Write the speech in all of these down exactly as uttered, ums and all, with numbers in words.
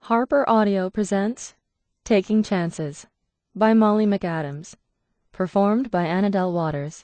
Harper Audio presents Taking Chances by Molly McAdams, performed by Annadelle Waters.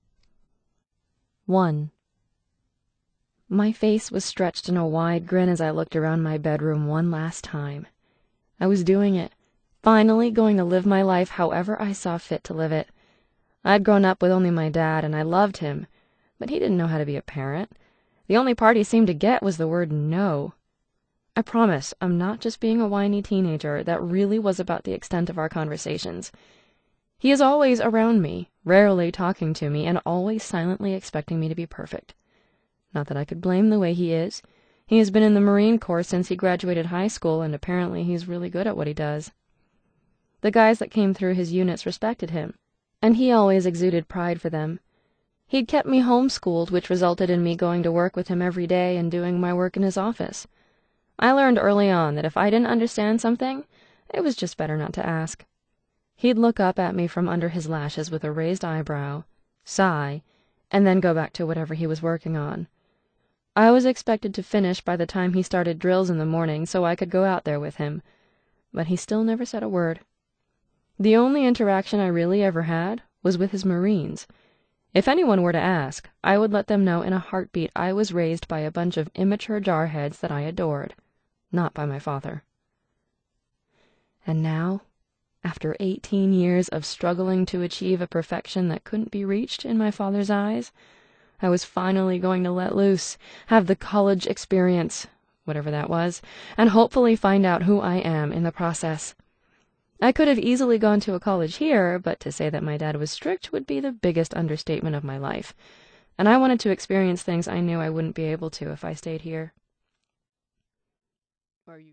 one. My face was stretched in a wide grin as I looked around my bedroom one last time. I was doing it, finally going to live my life however I saw fit to live it. I'd grown up with only my dad, and I loved him, but he didn't know how to be a parent. The only part he seemed to get was the word no. I promise I'm not just being a whiny teenager. That really was about the extent of our conversations. He is always around me, rarely talking to me, and always silently expecting me to be perfect. Not that I could blame the way he is. He has been in the Marine Corps since he graduated high school, and apparently he's really good at what he does. The guys that came through his units respected him, and he always exuded pride for them. He'd kept me homeschooled, which resulted in me going to work with him every day and doing my work in his office. I learned early on that if I didn't understand something, it was just better not to ask. He'd look up at me from under his lashes with a raised eyebrow, sigh, and then go back to whatever he was working on. I was expected to finish by the time he started drills in the morning so I could go out there with him, but he still never said a word. The only interaction I really ever had was with his Marines. If anyone were to ask, I would let them know in a heartbeat I was raised by a bunch of immature jarheads that I adored, not by my father. And now, after eighteen years of struggling to achieve a perfection that couldn't be reached in my father's eyes, I was finally going to let loose, have the college experience, whatever that was, and hopefully find out who I am in the process. I could have easily gone to a college here, but to say that my dad was strict would be the biggest understatement of my life, and I wanted to experience things I knew I wouldn't be able to if I stayed here. Are you